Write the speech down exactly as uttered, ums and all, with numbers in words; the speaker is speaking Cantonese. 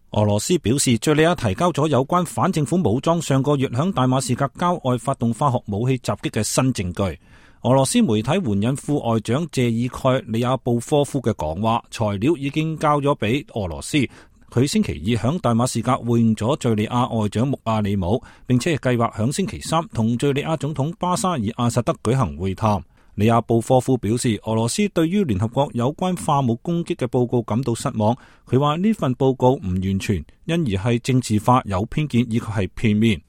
俄羅斯表示，敘利亞提交咗有關反政府武裝上個月響大馬士革郊外發動化學武器襲擊嘅新證據。俄羅斯媒體援引副外長謝爾蓋里亞布科夫嘅講話，材料已經交咗俾俄羅斯。佢星期二響大馬士革會晤咗敘利亞外長穆阿里姆，並且計劃響星期三同敘利亞總統巴沙爾阿薩德舉行會談。里亞布科夫表示，俄羅斯對於聯合國有關化武攻擊嘅報告感到失望。佢話呢份報告唔完全，因而係政治化、有偏見以及係片面。